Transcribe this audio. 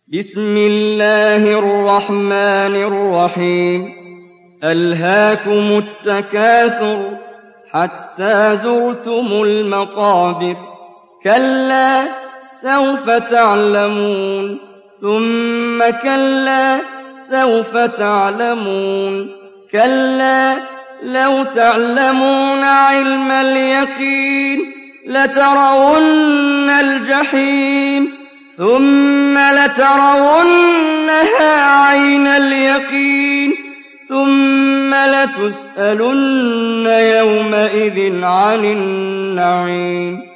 بسم الله الرحمن الرحيم ألهاكم التكاثر حتى زرتم المقابر كلا سوف تعلمون ثم كلا سوف تعلمون كلا لو تعلمون علم اليقين لترون الجحيم ثم لترونها عين اليقين ثم لتسألن يومئذ عن النعيم